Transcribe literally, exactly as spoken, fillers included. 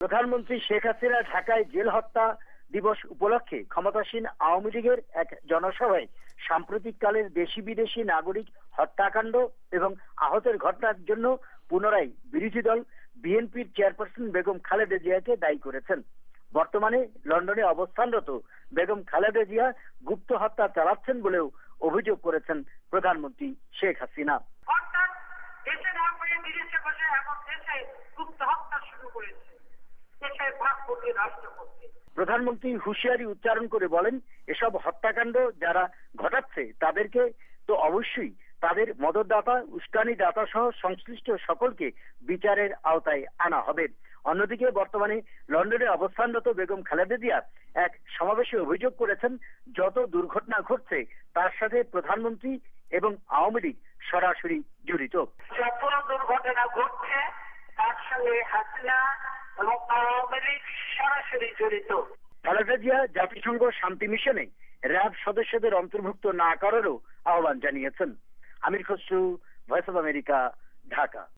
প্রধানমন্ত্রী শেখ হাসিনা ঢাকায় জেল হত্যা দিবস উপলক্ষে ক্ষমতাসীন আওয়ামী লীগের এক জনসভায় সাম্প্রতিককালের দেশি বিদেশি নাগরিক হত্যাকাণ্ড এবং আহতের ঘটনার জন্য পুনরায় বিরোধী দল বিএনপির চেয়ারপারসন বেগম খালেদা জিয়াকে দায়ী করেছেন। বর্তমানে লন্ডনে অবস্থানরত বেগম খালেদা জিয়া গুপ্ত হত্যা চালাচ্ছেন বলেও অভিযোগ করেছেন প্রধানমন্ত্রী শেখ হাসিনা। অর্থাৎ দেশে না হয়ে বিদেশে বসে এখন দেশে গুপ্ত হত্যা শুরু করেছে, দেশের ভাগ করতে, রাষ্ট্র করতে। প্রধানমন্ত্রী হুঁশিয়ারি উচ্চারণ করে বলেন, এসব হত্যাকাণ্ড যারা ঘটাচ্ছে তাদেরকে তো অবশ্যই তাদের মদতদাতা, উস্কানিদাতা সহ সংশ্লিষ্ট সকলকে বিচারের আওতায় আনা হবে। অন্যদিকে বর্তমানে লন্ডনে অবস্থানরত বেগম খালেদা জিয়া এক সমাবেশে অভিযোগ করেছেন, যত দুর্ঘটনা ঘটছে তার সাথে প্রধানমন্ত্রী এবং আওয়ামী লীগ সরাসরি জড়িত। যত দুর্ঘটনা ঘটছে তার সঙ্গে হাসিনা এবং আওয়ামী লীগ সরাসরি জড়িত। খালেদা জিয়া জাতিসংঘ শান্তি মিশনে র্যাব সদস্যদের অন্তর্ভুক্ত না করারও আহ্বান জানিয়েছেন। Amir Khasru, voice of America, Dhaka.